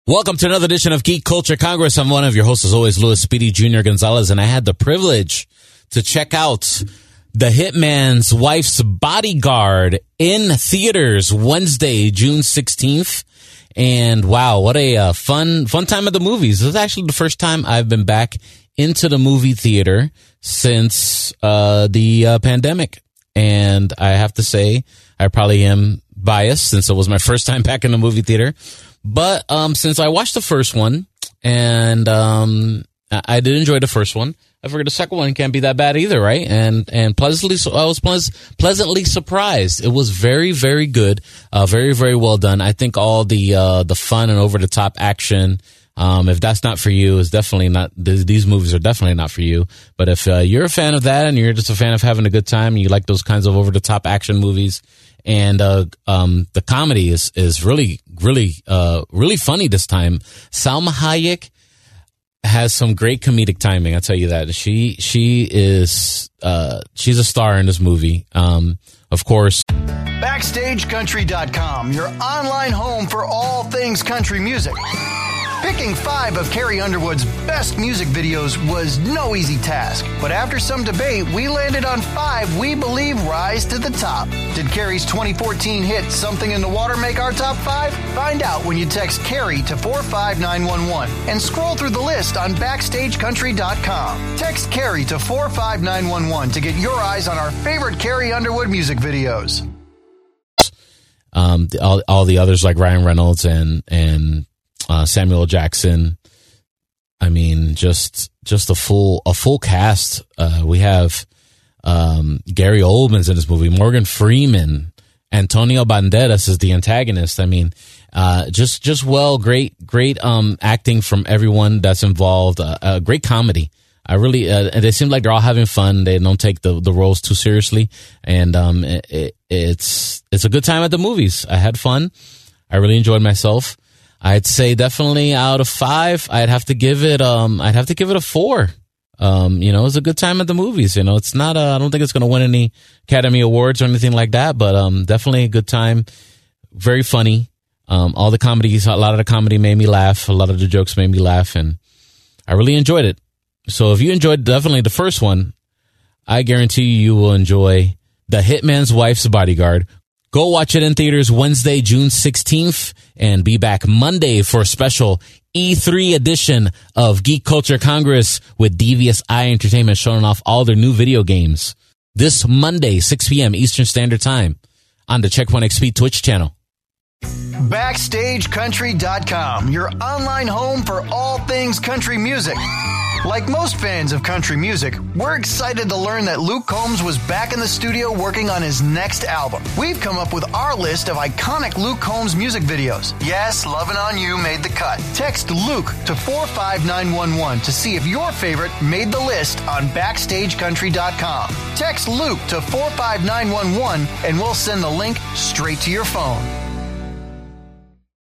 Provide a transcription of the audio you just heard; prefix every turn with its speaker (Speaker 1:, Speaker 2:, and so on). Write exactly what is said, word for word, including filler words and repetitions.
Speaker 1: Welcome to another edition of Geek Culture Congress. I'm one of your hosts, as always, Louis Speedy Junior Gonzalez, and I had the privilege to check out The Hitman's Wife's Bodyguard in theaters Wednesday, June sixteenth. And wow, what a uh, fun, fun time at the movies. This is actually the first time I've been back into the movie theater since uh, the uh, pandemic. And I have to say, I probably am biased since it was my first time back in the movie theater. But um, since I watched the first one, and um, I did enjoy the first one, I figured the second one can't be that bad either, right? And and pleasantly, I was pleas- pleasantly surprised. It was very, very good, uh, very, very well done. I think all the uh, the fun and over the top action, um, if that's not for you, is definitely not. Th- these movies are definitely not for you. But if uh, you're a fan of that and you're just a fan of having a good time, and you like those kinds of over the top action movies. And uh, um, the comedy is is really, really, uh, really funny this time. Salma Hayek has some great comedic timing. I'll tell you that. She she is uh, she's a star in this movie. Um, of course.
Speaker 2: Backstage Country dot com, your online home for all things country music. Picking five of Carrie Underwood's best music videos was no easy task, but after some debate, we landed on five we believe rise to the top. Did Carrie's twenty fourteen hit Something in the Water make our top five? Find out when you text Carrie to four five nine one one and scroll through the list on Backstage Country dot com. Text Carrie to four five nine one one to get your eyes on our favorite Carrie Underwood music videos.
Speaker 1: Um, all, all the others like Ryan Reynolds and, and, Uh, Samuel Jackson. I mean, just just a full a full cast. Uh, we have um, Gary Oldman's in this movie, Morgan Freeman, Antonio Banderas is the antagonist. I mean, uh, just just well, great great um, acting from everyone that's involved. Uh, uh, great comedy. I really, uh, they seem like they're all having fun. They don't take the, the roles too seriously, and um, it, it, it's it's a good time at the movies. I had fun. I really enjoyed myself. I'd say definitely out of five, I'd have to give it, um, I'd have to give it a four. Um, you know, it's a good time at the movies. You know, it's not, a, I don't think it's going to win any Academy Awards or anything like that, but, um, definitely a good time. Very funny. Um, all the comedies, a lot of the comedy made me laugh. A lot of the jokes made me laugh, and I really enjoyed it. So if you enjoyed definitely the first one, I guarantee you, you will enjoy The Hitman's Wife's Bodyguard. Go watch it in theaters Wednesday, June sixteenth, and be back Monday for a special E three edition of Geek Culture Congress with Devious Eye Entertainment showing off all their new video games. This Monday, six p.m. Eastern Standard Time on the Checkpoint X P Twitch channel.
Speaker 2: Backstage Country dot com, your online home for all things country music. Like most fans of country music, we're excited to learn that Luke Combs was back in the studio working on his next album. We've come up with our list of iconic Luke Combs music videos. Yes, Lovin' On You made the cut. Text Luke to four five nine one one to see if your favorite made the list on Backstage Country dot com. Text Luke to four five nine one one and we'll send the link straight to your phone.